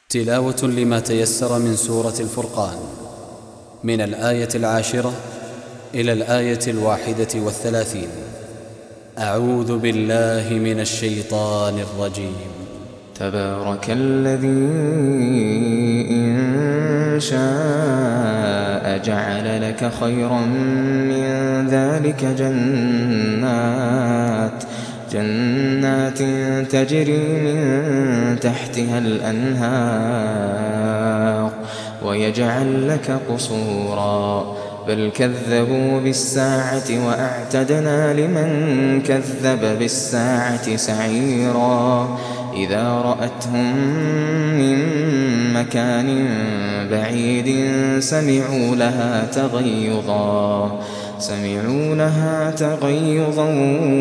تلاوة لما تيسر من سورة الفرقان من الآية 10 إلى الآية 31. أعوذ بالله من الشيطان الرجيم. تبارك الذي إن شاء جعل لك خيرا من ذلك جنات تجري من تحتها الأنهار ويجعل لك قصورا بل كذبوا بالساعة وأعتدنا لمن كذب بالساعة سعيرا إذا رأتهم من مكان بعيد سمعوا لها تغيظا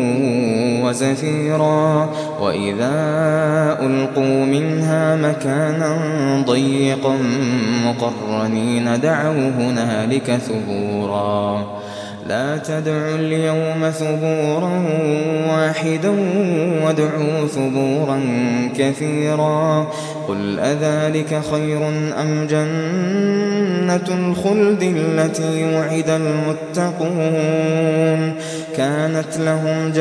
وزفيرا وإذا ألقوا منها مكانا ضيقا مقرنين دعوا هنالك ثبورا لا تدعوا اليوم ثبورا واحدا وادعوا ثبورا كثيرا قل أذلك خير أم جنة الخلد التي وعد المتقون كانت لهم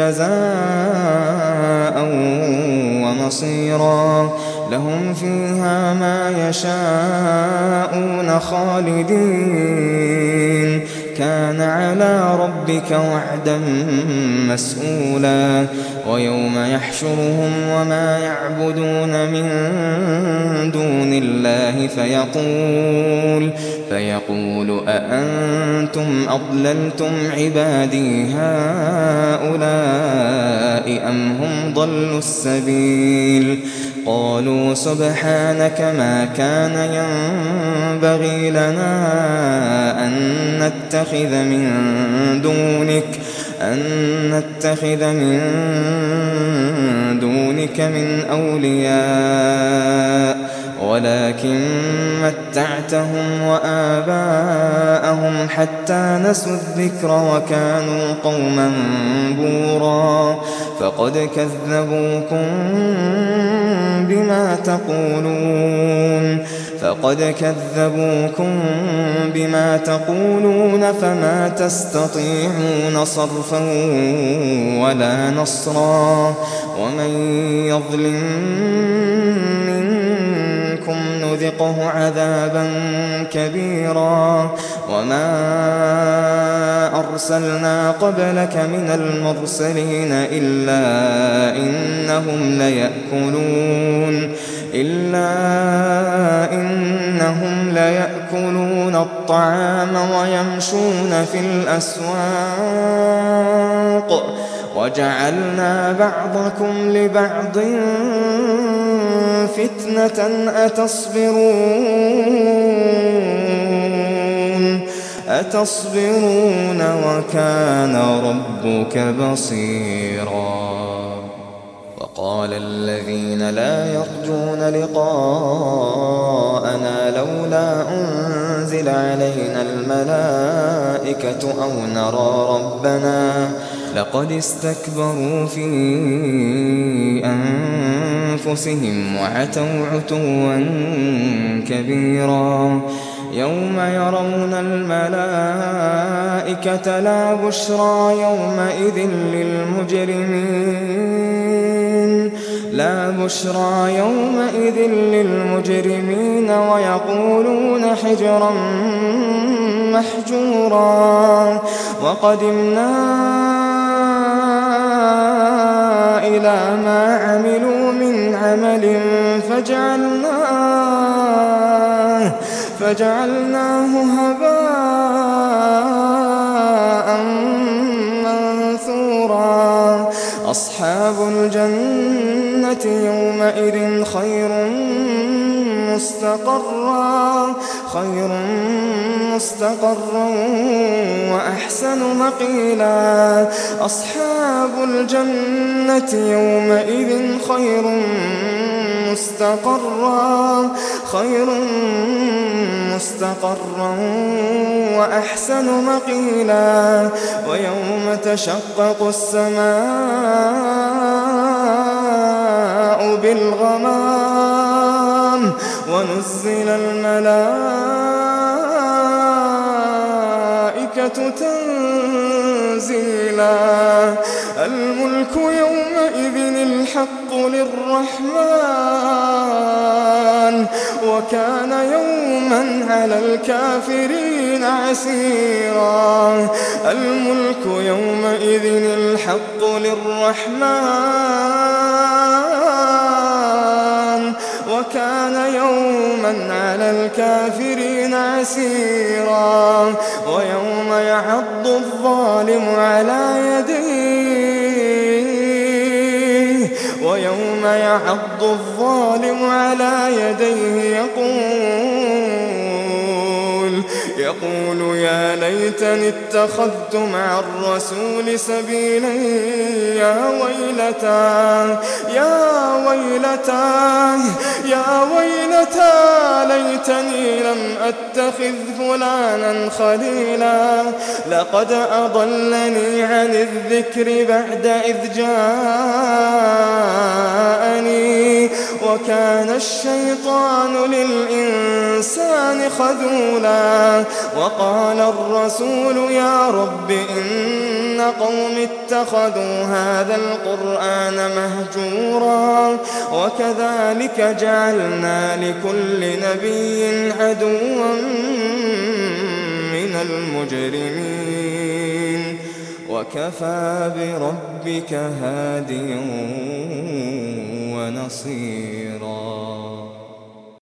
جزاء ومصيرا لهم فيها ما يشاءون خالدين كان على ربك وعدا مسئولا ويوم يحشرهم وما يعبدون من دون الله فيقول أأنتم أضللتم عبادي هؤلاء أم هم ضلوا السبيل قالوا سبحانك ما كان ينبغي لنا أن نتخذ من دونك من أولياء ولكن متعتهم وآباءهم حتى نسوا الذكر وكانوا قوما بورا فقد كذبوكم بما تقولون فما تستطيعون صرفا ولا نصرا ومن يظلم منكم نذقه عذابا كبيرا وما أرسلنا قبلك من المرسلين إلا إنهم ليأكلون الطعام ويمشون في الأسواق وجعلنا بعضكم لبعض فتنة أتصبرون وكان ربك بصيرا وقال الذين لا يرجون لقاءنا لولا أنزل علينا الملائكة أو نرى ربنا لقد استكبروا في أنفسهم وعتوا عتوا كبيرا يوم يرون الملائكة لا بشرى يومئذ للمجرمين ويقولون حجرا محجورا وقدمنا إلى ما عملوا من عمل فجعلناه هباء منثورا أصحاب الجنة يومئذ خير مستقرا وأحسن مقيلا أصحاب الجنة يومئذ خير مستقرا وأحسن مقيلا ويوم تشقق السماء بالغمام ونزل الملائكة تنزيلا الملك يومئذ الحق للرحمن وكان يوما على الكافرين عسيرا الملك يومئذ الحق للرحمن وكان يوما على الكافرين عسيرا ويوم يعض الظالم على يديه يقول يا ليتني اتخذت مع الرسول سبيلا يا ويلتى ليتني لم أتخذ فلانا خليلا لقد أضلني عن الذكر بعد إذ جاءني وكان الشيطان للإنسان خذولا وقال الرسول يا رب إن قوم اتخذوا هذا القرآن مهجورا وكذلك جعلنا لكل نبي عدوا من المجرمين وكفى بربك هاديا ونصيرا.